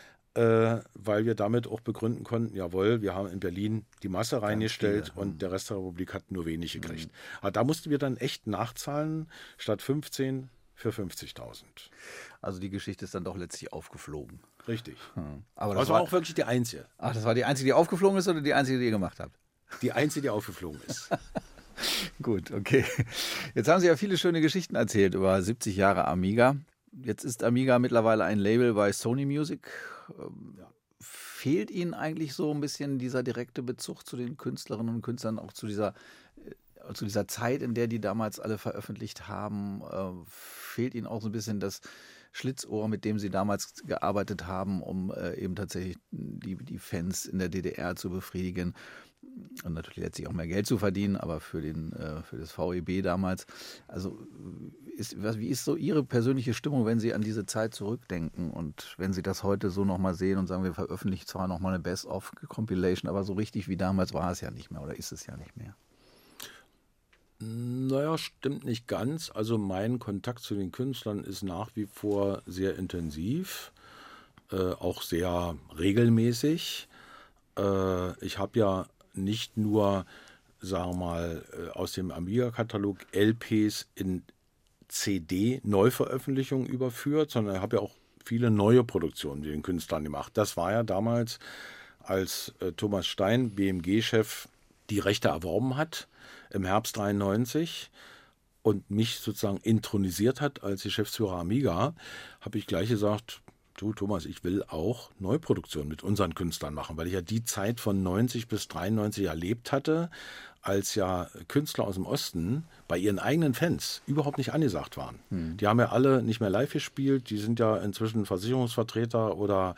weil wir damit auch begründen konnten, jawohl, wir haben in Berlin die Masse reingestellt und der Rest der Republik hat nur wenig gekriegt. Aber da mussten wir dann echt nachzahlen, statt 15 für 50.000. Also die Geschichte ist dann doch letztlich aufgeflogen. Richtig. Aber das war auch wirklich die einzige. Ach, das war die einzige, die aufgeflogen ist oder die einzige, die ihr gemacht habt? Die einzige, die aufgeflogen ist. Gut, okay. Jetzt haben Sie ja viele schöne Geschichten erzählt über 70 Jahre Amiga. Jetzt ist Amiga mittlerweile ein Label bei Sony Music. Fehlt Ihnen eigentlich so ein bisschen dieser direkte Bezug zu den Künstlerinnen und Künstlern, auch zu dieser Zeit, in der die damals alle veröffentlicht haben? Fehlt Ihnen auch so ein bisschen das Schlitzohr, mit dem Sie damals gearbeitet haben, um eben tatsächlich die Fans in der DDR zu befriedigen? Und natürlich letztlich auch mehr Geld zu verdienen, aber für das VEB damals. Also wie ist so Ihre persönliche Stimmung, wenn Sie an diese Zeit zurückdenken und wenn Sie das heute so nochmal sehen und sagen, wir veröffentlichen zwar nochmal eine Best-of-Compilation, aber so richtig wie damals war es ja nicht mehr oder ist es ja nicht mehr? Naja, stimmt nicht ganz. Also mein Kontakt zu den Künstlern ist nach wie vor sehr intensiv, auch sehr regelmäßig. Ich habe ja nicht nur, sagen wir mal, aus dem Amiga-Katalog LPs in CD-Neuveröffentlichungen überführt, sondern ich habe ja auch viele neue Produktionen mit den Künstlern gemacht. Das war ja damals, als Thomas Stein, BMG-Chef, die Rechte erworben hat, im Herbst 93 und mich sozusagen intronisiert hat als Geschäftsführer Amiga, habe ich gleich gesagt, du Thomas, ich will auch Neuproduktion mit unseren Künstlern machen, weil ich ja die Zeit von 90 bis 93 erlebt hatte, als ja Künstler aus dem Osten bei ihren eigenen Fans überhaupt nicht angesagt waren. Die haben ja alle nicht mehr live gespielt, die sind ja inzwischen Versicherungsvertreter oder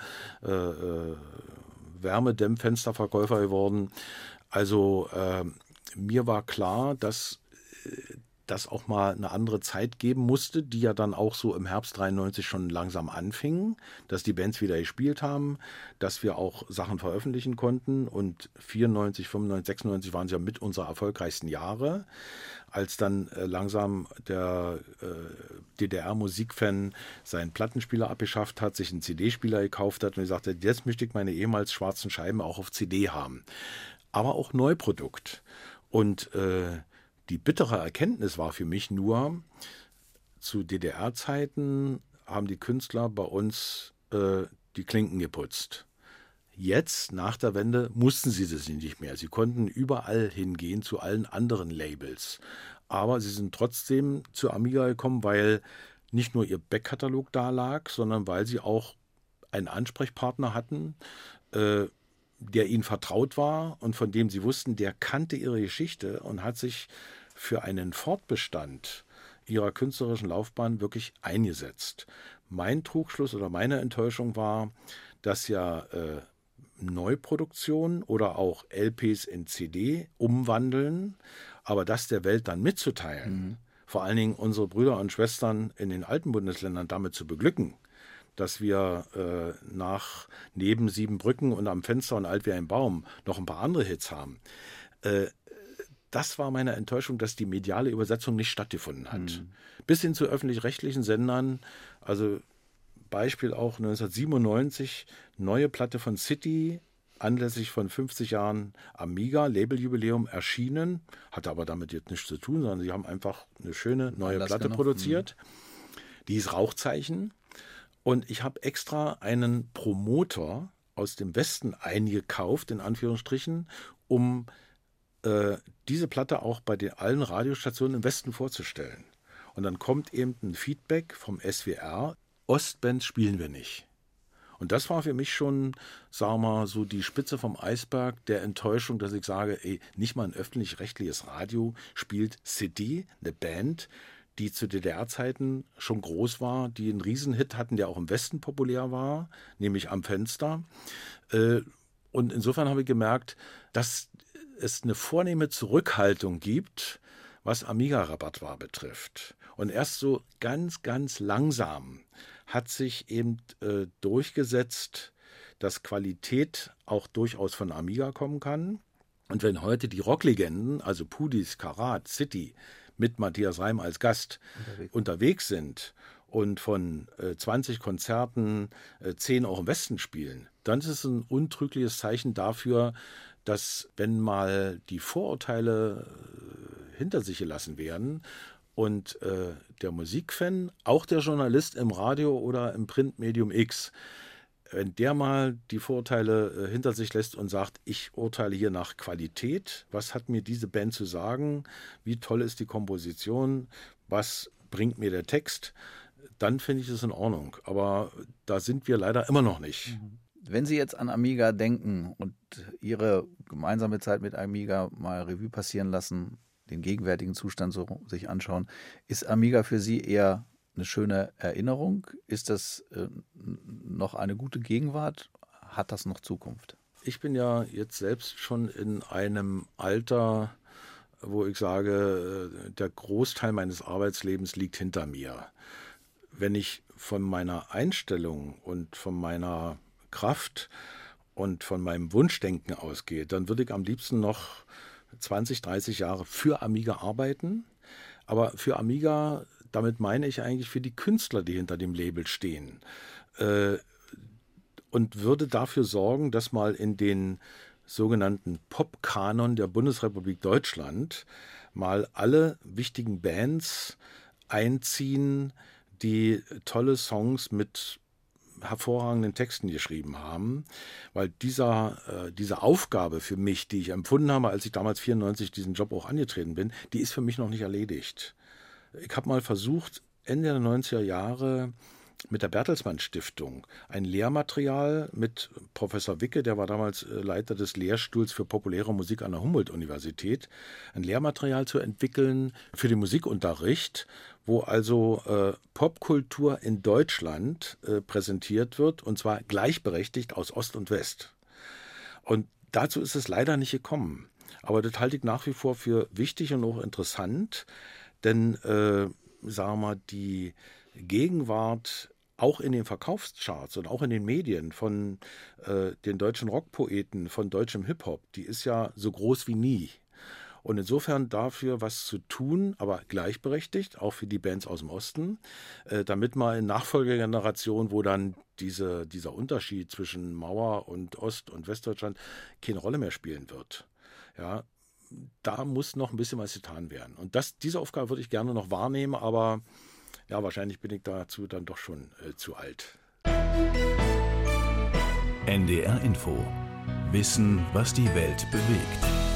Wärmedämmfensterverkäufer geworden. Also mir war klar, dass das auch mal eine andere Zeit geben musste, die ja dann auch so im Herbst 93 schon langsam anfingen, dass die Bands wieder gespielt haben, dass wir auch Sachen veröffentlichen konnten und 94, 95, 96 waren es ja mit unserer erfolgreichsten Jahre, als dann langsam der DDR-Musikfan seinen Plattenspieler abgeschafft hat, sich einen CD-Spieler gekauft hat und gesagt hat, jetzt möchte ich meine ehemals schwarzen Scheiben auch auf CD haben. Aber auch Neuprodukt. Und die bittere Erkenntnis war für mich nur, zu DDR-Zeiten haben die Künstler bei uns die Klinken geputzt. Jetzt, nach der Wende, mussten sie das nicht mehr. Sie konnten überall hingehen, zu allen anderen Labels. Aber sie sind trotzdem zu Amiga gekommen, weil nicht nur ihr Backkatalog da lag, sondern weil sie auch einen Ansprechpartner hatten, der ihnen vertraut war und von dem sie wussten, der kannte ihre Geschichte und hat sich für einen Fortbestand ihrer künstlerischen Laufbahn wirklich eingesetzt. Mein Trugschluss oder meine Enttäuschung war, dass ja Neuproduktionen oder auch LPs in CD umwandeln, aber das der Welt dann mitzuteilen, vor allen Dingen unsere Brüder und Schwestern in den alten Bundesländern damit zu beglücken, dass wir nach neben Siebenbrücken und am Fenster und alt wie ein Baum noch ein paar andere Hits haben. Das war meine Enttäuschung, dass die mediale Übersetzung nicht stattgefunden hat. Bis hin zu öffentlich-rechtlichen Sendern, also Beispiel auch 1997, neue Platte von City, anlässlich von 50 Jahren Amiga, Labeljubiläum erschienen, hatte aber damit jetzt nichts zu tun, sondern sie haben einfach eine schöne neue Platte produziert. Die ist Rauchzeichen. Und ich habe extra einen Promoter aus dem Westen eingekauft, in Anführungsstrichen, um diese Platte auch bei den allen Radiostationen im Westen vorzustellen. Und dann kommt eben ein Feedback vom SWR, Ostbands spielen wir nicht. Und das war für mich schon, sagen wir mal, so die Spitze vom Eisberg der Enttäuschung, dass ich sage, ey, nicht mal ein öffentlich-rechtliches Radio spielt City, eine Band, die zu DDR-Zeiten schon groß war, die einen Riesenhit hatten, der auch im Westen populär war, nämlich Am Fenster. Und insofern habe ich gemerkt, dass es eine vornehme Zurückhaltung gibt, was Amiga-Repertoire betrifft. Und erst so ganz, ganz langsam hat sich eben durchgesetzt, dass Qualität auch durchaus von Amiga kommen kann. Und wenn heute die Rocklegenden, also Pudis, Karat, City, mit Matthias Reim als Gast unterwegs sind und von 20 Konzerten 10 auch im Westen spielen, dann ist es ein untrügliches Zeichen dafür, dass, wenn mal die Vorurteile hinter sich gelassen werden und der Musikfan, auch der Journalist im Radio oder im Printmedium X, Wenn der mal die Vorurteile hinter sich lässt und sagt, ich urteile hier nach Qualität, was hat mir diese Band zu sagen, wie toll ist die Komposition, was bringt mir der Text, dann finde ich es in Ordnung. Aber da sind wir leider immer noch nicht. Wenn Sie jetzt an Amiga denken und Ihre gemeinsame Zeit mit Amiga mal Revue passieren lassen, den gegenwärtigen Zustand so sich anschauen, ist Amiga für Sie eher eine schöne Erinnerung? Ist das noch eine gute Gegenwart? Hat das noch Zukunft? Ich bin ja jetzt selbst schon in einem Alter, wo ich sage, der Großteil meines Arbeitslebens liegt hinter mir. Wenn ich von meiner Einstellung und von meiner Kraft und von meinem Wunschdenken ausgehe, dann würde ich am liebsten noch 20, 30 Jahre für Amiga arbeiten. Aber für Amiga, damit meine ich eigentlich für die Künstler, die hinter dem Label stehen. Und würde dafür sorgen, dass mal in den sogenannten Pop-Kanon der Bundesrepublik Deutschland mal alle wichtigen Bands einziehen, die tolle Songs mit hervorragenden Texten geschrieben haben, weil diese Aufgabe für mich, die ich empfunden habe, als ich damals 1994 diesen Job auch angetreten bin, die ist für mich noch nicht erledigt. Ich habe mal versucht, Ende der 90er Jahre mit der Bertelsmann Stiftung ein Lehrmaterial mit Professor Wicke, der war damals Leiter des Lehrstuhls für populäre Musik an der Humboldt-Universität, ein Lehrmaterial zu entwickeln für den Musikunterricht, wo also Popkultur in Deutschland präsentiert wird, und zwar gleichberechtigt aus Ost und West. Und dazu ist es leider nicht gekommen. Aber das halte ich nach wie vor für wichtig und auch interessant, denn sagen wir mal, die Gegenwart auch in den Verkaufscharts und auch in den Medien von den deutschen Rockpoeten, von deutschem Hip-Hop, die ist ja so groß wie nie. Und insofern dafür was zu tun, aber gleichberechtigt, auch für die Bands aus dem Osten, damit mal in Nachfolgegenerationen, wo dann dieser Unterschied zwischen Mauer und Ost- und Westdeutschland keine Rolle mehr spielen wird. Ja, da muss noch ein bisschen was getan werden. Und diese Aufgabe würde ich gerne noch wahrnehmen, aber ja, wahrscheinlich bin ich dazu dann doch schon zu alt. NDR Info. Wissen, was die Welt bewegt.